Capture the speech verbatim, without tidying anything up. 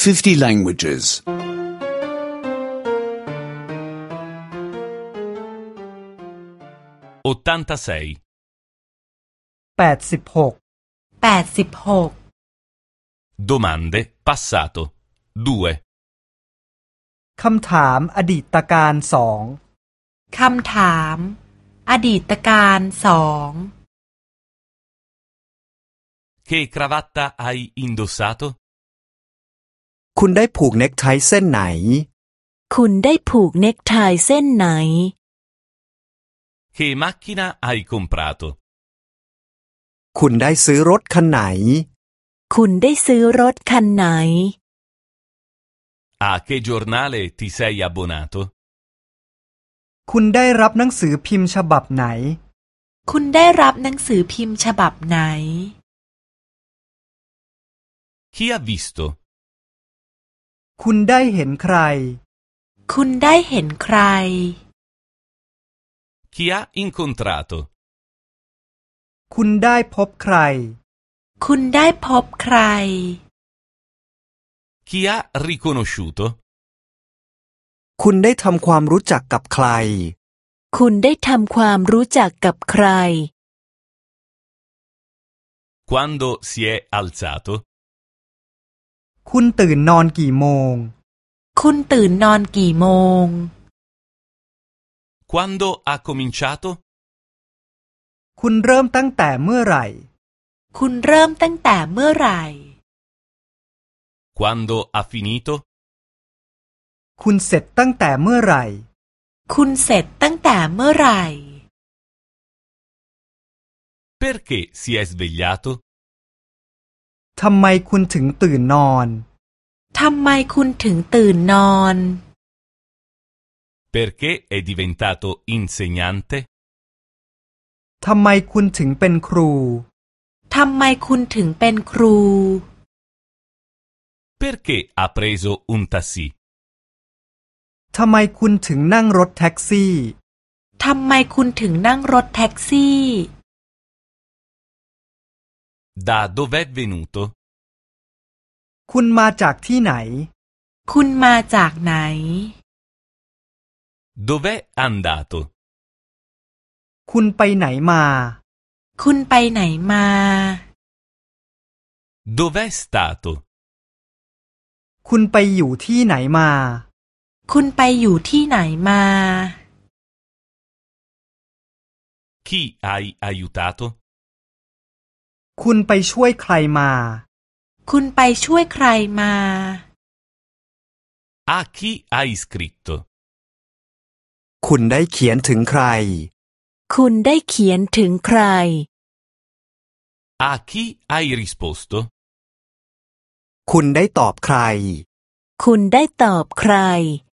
fifty languages. ottantasei. แปดสิบหกแปดสิบหก Domande passato. due. คำถามอดีตการสองคำถามอดีตการสอง Che cravatta hai indossato? คุณได้ผูกเน็กไทเส้นไหนคุณได้ผูกเน็กไทเส้นไหน Che macchina hai comprato? คุณได้ซื้อรถคันไหนคุณได้ซื้อรถคันไหน A che giornale ti sei abbonato? คุณได้รับหนังสือพิมพ์ฉบับไหนคุณได้รับหนังสือพิมพ์ฉบับไหน Chi ha visto? คุณได้เห็นใครคุณได้เห็นใคร Chi ha incontrato? คุณได้พบใครคุณได้พบใคร Chi ha riconosciuto? คุณได้ทำความรู้จักกับใครคุณได้ทำความรู้จักกับใคร Quando si è alzato? คุณตื่นนอนกี่โมงคุณตื่นนอนกี่โมง Quando ha cominciato? คุณเริ่มตั้งแต่เมื่อไหร่คุณเริ่มตั้งแต่เมื่อไหร่ Quando ha finito? คุณเสร็จตั้งแต่เมื่อไหร่คุณเสร็จตั้งแต่เมื่อไหร่ Perché si è svegliato? ทำไมคุณถึงตื่นนอนทำไมคุณถึงตื่นนอน Perché è diventato insegnante? ทำไมคุณถึงเป็นครูทำไมคุณถึงเป็นครู Perché ha preso un taxi? ทำไมคุณถึงนั่งรถแท็กซี่ทำไมคุณถึงนั่งรถแท็กซี่ Da dov'è venuto? คุณมาจากที่ไหนคุณมาจากไหน Dov'è andato? คุณไปไหนมาคุณไปไหนมา Dov'è stato? คุณไปอยู่ที่ไหนมาคุณไปอยู่ที่ไหนมา Chi hai aiutato? คุณไปช่วยใครมาคุณไปช่วยใครมา A chi hai scritto? คุณได้เขียนถึงใครคุณได้เขียนถึงใคร A chi hai risposto? คุณได้ตอบใครคุณได้ตอบใคร